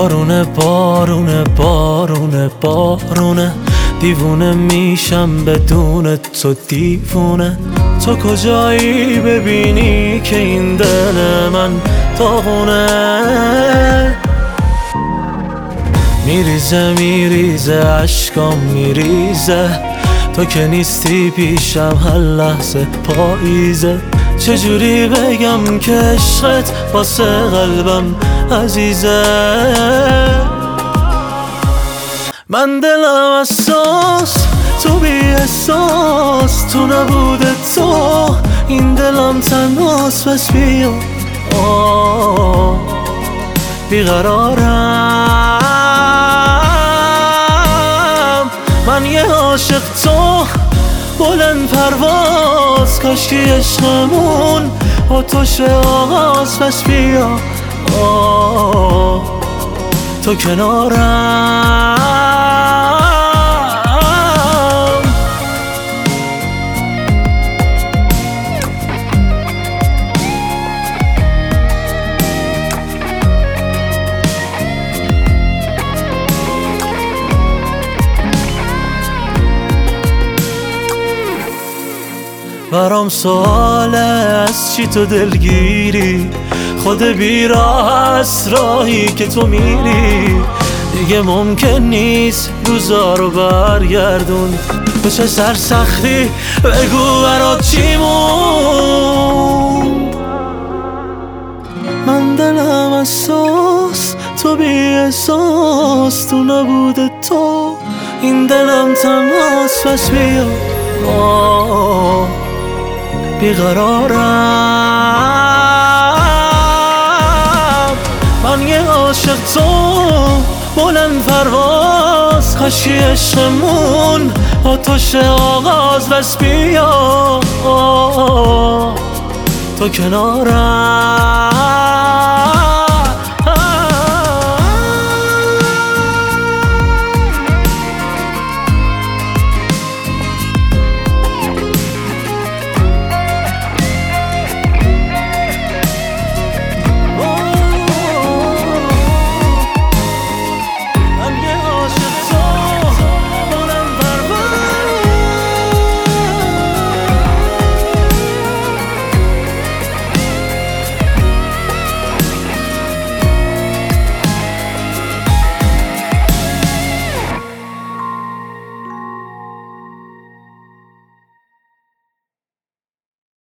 بارونه بارونه بارونه بارونه، دیوونه میشم بدون تو دیوونه. تو کجایی ببینی که این دل من داغونه؟ میریزه میریزه عشقام میریزه، تو که نیستی پیشم هر لحظه پاییزه. چجوری بگم که عشقت واسه قلبم عزیزه؟ من دلم اساس تو بی احساس، تو نبوده تو این دلم تنهاست. پس بیا بیقرارم، من یه عاشق تو بلند پرواز. کاشکی عشقمون با تو شه آغاز. پس بیا تو کنارم. برام سواله از چی تو دلگیری؟ خود بیراه است راهی که تو میری. دیگه ممکن نیست روزا رو برگردون. تو چه سرسختی بگو برات چی مون؟ من دلم اساس تو بی احساس، تو نبوده تو این دلم تنهاست. پس بیا بیقرارم، من یه عاشق تو بلند پرواز. کاشکی عشقمون با تو شه آغاز. بس بیا تو کنارم.